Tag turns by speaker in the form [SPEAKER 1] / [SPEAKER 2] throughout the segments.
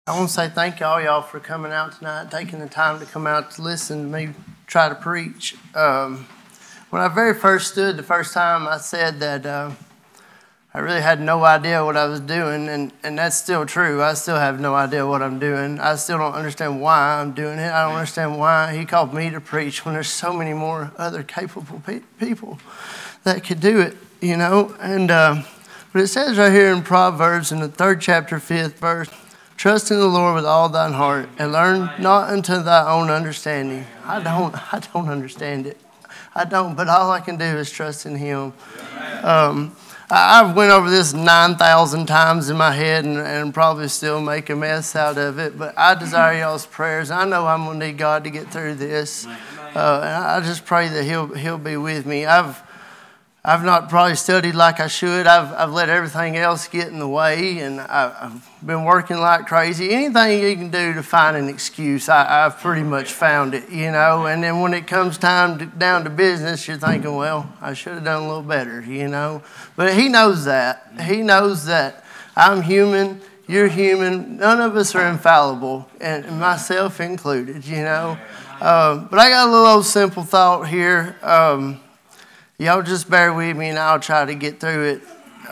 [SPEAKER 1] I want to say thank y'all for coming out tonight, taking the time to come out to listen to me try to preach. When I very first stood the first time, I said that I really had no idea what I was doing, and that's still true. I still have no idea what I'm doing. I still don't understand why I'm doing it. I don't understand why he called me to preach when there's so many more other capable people that could do it, you know. And but it says right here in Proverbs in the 3rd chapter, 5th verse, trust in the Lord with all thine heart, and learn not unto thy own understanding. I don't understand it. I don't, but all I can do is trust in Him. I've went over this 9,000 times in my head and probably still make a mess out of it, but I desire y'all's prayers. I know I'm going to need God to get through this. And I just pray that He'll be with me. I've not probably studied like I should. I've let everything else get in the way, and I've been working like crazy. Anything you can do to find an excuse, I've pretty much found it, you know. And then when it comes down to business, you're thinking, well, I should have done a little better, you know. But He knows that. He knows that I'm human, you're human. None of us are infallible, and myself included, you know. But I got a little old simple thought here. Y'all just bear with me and I'll try to get through it.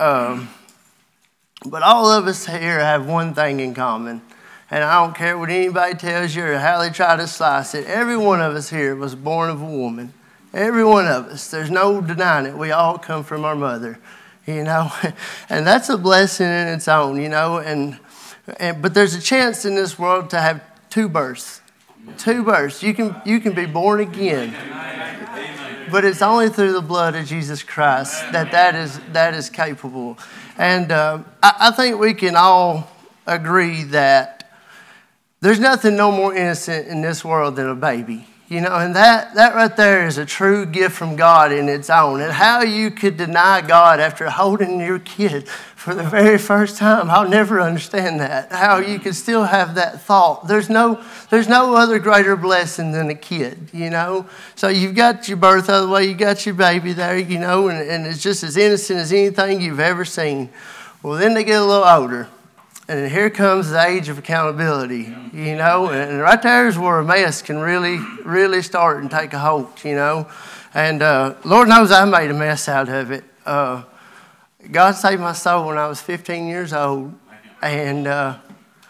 [SPEAKER 1] But all of us here have one thing in common. And I don't care what anybody tells you or how they try to slice it. Every one of us here was born of a woman. Every one of us. There's no denying it. We all come from our mother, you know. And that's a blessing in its own, you know. But there's a chance in this world to have two births. Two births. You can be born again. But it's only through the blood of Jesus Christ that is capable. And I think we can all agree that there's nothing no more innocent in this world than a baby. You know, and that right there is a true gift from God in its own. And how you could deny God after holding your kid for the very first time, I'll never understand that. How you could still have that thought. There's no other greater blessing than a kid, you know. So you've got your birth out of the way, you got your baby there, you know, and it's just as innocent as anything you've ever seen. Well, then they get a little older. And here comes the age of accountability, you know, and right there is where a mess can really, really start and take a hold, you know. And Lord knows I made a mess out of it. God saved my soul when I was 15 years old, and I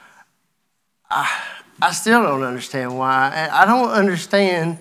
[SPEAKER 1] still don't understand why. I don't understand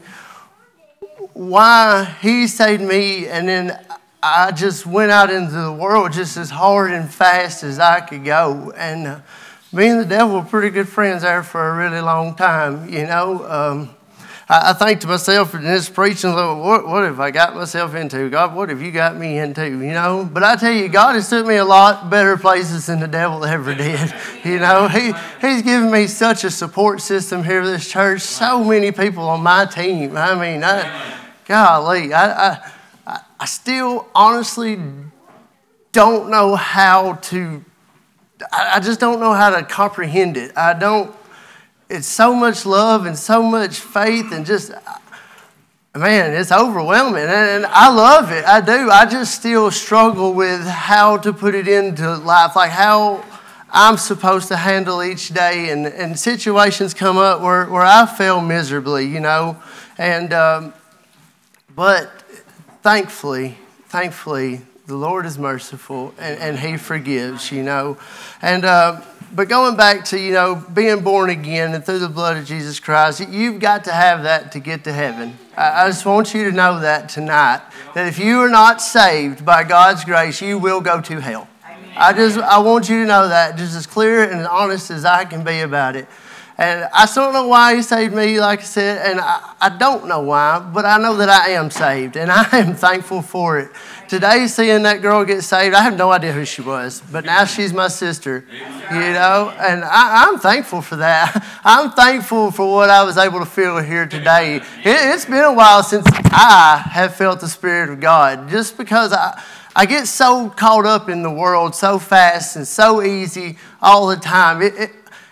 [SPEAKER 1] why He saved me, and then I just went out into the world just as hard and fast as I could go. And me and the devil were pretty good friends there for a really long time, you know. I think to myself in this preaching, what have I got myself into? God, what have you got me into, you know? But I tell you, God has took me a lot better places than the devil ever did, you know. He's given me such a support system here at this church, so many people on my team. I mean, golly, I still honestly don't know how to, I just don't know how to comprehend it. It's so much love and so much faith and just, man, it's overwhelming. And I love it, I do. I just still struggle with how to put it into life, like how I'm supposed to handle each day. And situations come up where I fail miserably, you know. And, but thankfully, the Lord is merciful and He forgives, you know. And but going back to, you know, being born again and through the blood of Jesus Christ, you've got to have that to get to heaven. I just want you to know that tonight, that if you are not saved by God's grace, you will go to hell. Amen. I want you to know that just as clear and as honest as I can be about it. And I still don't know why He saved me, like I said, and I don't know why, but I know that I am saved, and I am thankful for it. Today, seeing that girl get saved, I have no idea who she was, but now she's my sister, you know, and I'm thankful for that. I'm thankful for what I was able to feel here today. It's been a while since I have felt the Spirit of God, just because I get so caught up in the world so fast and so easy all the time.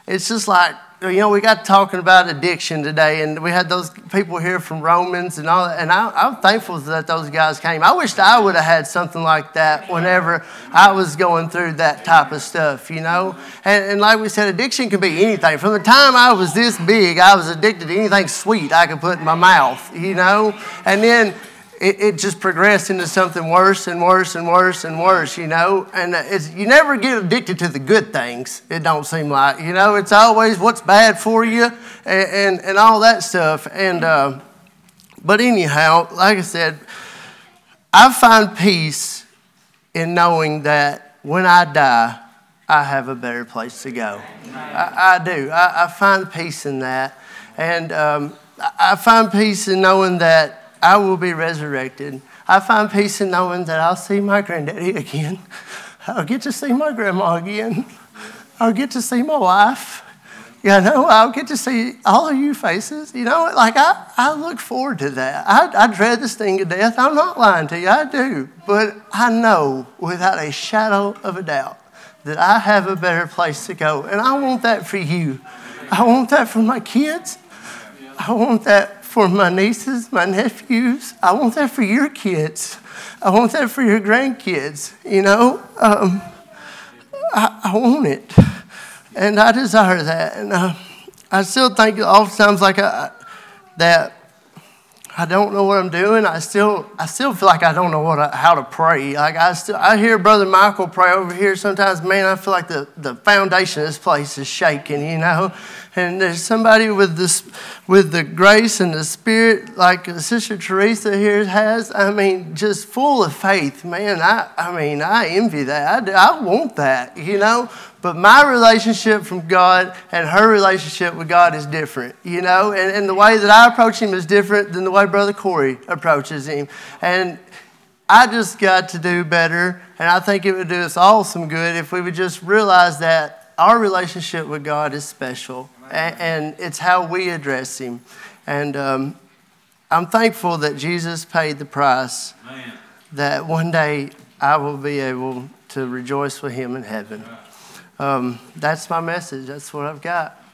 [SPEAKER 1] it's just like, we got talking about addiction today, and we had those people here from Romans and all that, and I'm thankful that those guys came. I wished I would have had something like that whenever I was going through that type of stuff, And like we said, addiction can be anything. From the time I was this big, I was addicted to anything sweet I could put in my mouth, And then it just progressed into something worse and worse and worse and worse, And you never get addicted to the good things, it don't seem like. It's always what's bad for you and all that stuff. But anyhow, like I said, I find peace in knowing that when I die, I have a better place to go. I do. I find peace in that. And I find peace in knowing that I will be resurrected. I find peace in knowing that I'll see my granddaddy again. I'll get to see my grandma again. I'll get to see my wife. I'll get to see all of you faces. I look forward to that. I dread the sting of death. I'm not lying to you. I do. But I know without a shadow of a doubt that I have a better place to go. And I want that for you. I want that for my kids. I want that for my nieces, my nephews. I want that for your kids. I want that for your grandkids. I want it. And I desire that. And I still think oftentimes that I don't know what I'm doing. I still feel like I don't know how to pray. I hear Brother Michael pray over here sometimes. Man, I feel like the foundation of this place is shaking, And there's somebody with the grace and the spirit like Sister Teresa here has. Just full of faith, man. I envy that. I want that, But my relationship from God and her relationship with God is different, And the way that I approach Him is different than the way Brother Corey approaches Him. And I just got to do better, and I think it would do us all some good if we would just realize that our relationship with God is special, and it's how we address Him. And I'm thankful that Jesus paid the price, that one day I will be able to rejoice with Him in heaven. That's my message. That's what I've got.